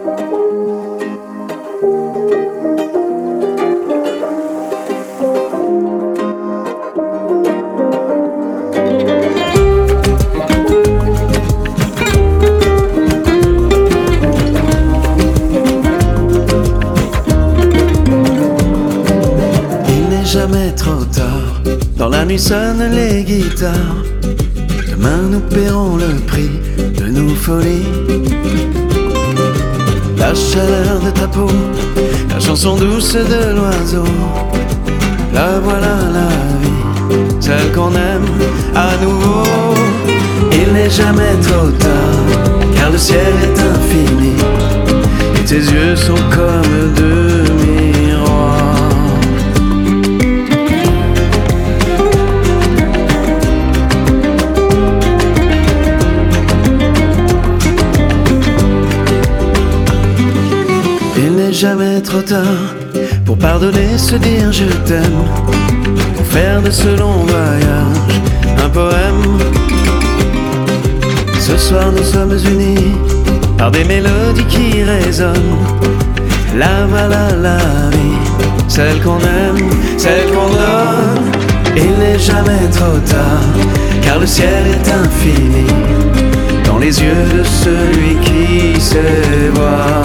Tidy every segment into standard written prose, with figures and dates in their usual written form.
Jamais trop tard, dans la nuit sonnent les guitares. Demain nous paierons le prix de nos folies. La chaleur de ta peau, la chanson douce de l'oiseau. La voilà la vie, celle qu'on aime à nouveau. Il n'est jamais trop tard, car le ciel est infini et tes yeux sont comme deux miroirs. Il n'est jamais trop tard pour pardonner, se dire je t'aime, pour faire de ce long voyage un poème. Ce soir nous sommes unis par des mélodies qui résonnent. La voilà la vie, celle qu'on aime, celle qu'on donne. Il n'est jamais trop tard, car le ciel est infini dans les yeux de celui qui sait voir.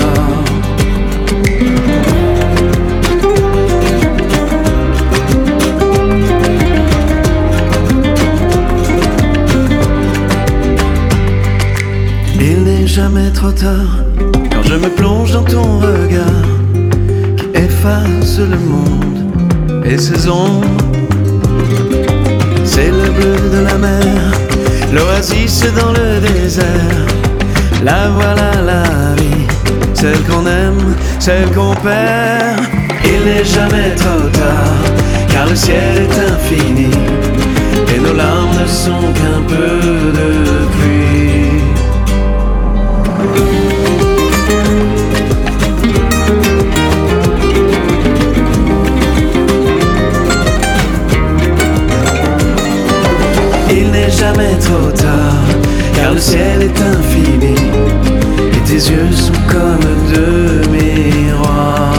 Il n'est jamais trop tard quand je me plonge dans ton regard qui efface le monde et ses ombres. C'est le bleu de la mer, l'oasis dans le désert. La voilà la vie, celle qu'on aime, celle qu'on perd. Il n'est jamais trop tard, car le ciel est infini et nos larmes ne sont qu'un peu de pluie. Il n'est jamais trop tard, car le ciel est infini et tes yeux sont comme deux miroirs.